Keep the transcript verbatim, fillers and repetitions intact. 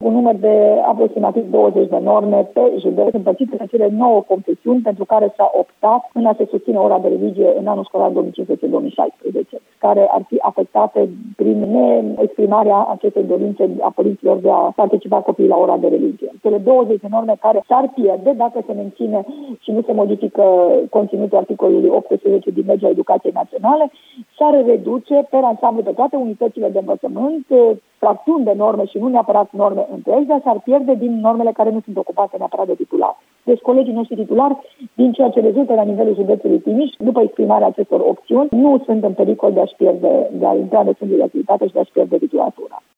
un număr de aproximativ douăzeci de norme pe județ, împărțite în cele nouă confesiuni pentru care s-a optat în a se susține ora de religie în anul școlar două mii cincisprezece două mii șaisprezece, care ar fi afectate prin neexprimarea acestei dorințe a părinților de a participa copiii la ora de religie. Cele douăzeci de norme care s-ar pierde dacă se menține și nu se modifică conținutul articolului optsprezece din Legea Educației Naționale, s-ar reduce pe ansamblu pe toate unitățile de învățământ, fracțiuni de norme și nu neapărat norme întregi, dar s-ar pierde din normele care nu sunt ocupate neapărat de titular. Deci colegii noștri titulari, din ceea ce rezultă la nivelul județului Timiș, după exprimarea acestor opțiuni, nu sunt în pericol de a-și pierde, de a intra în de activitate și de a-și pierde titulatura.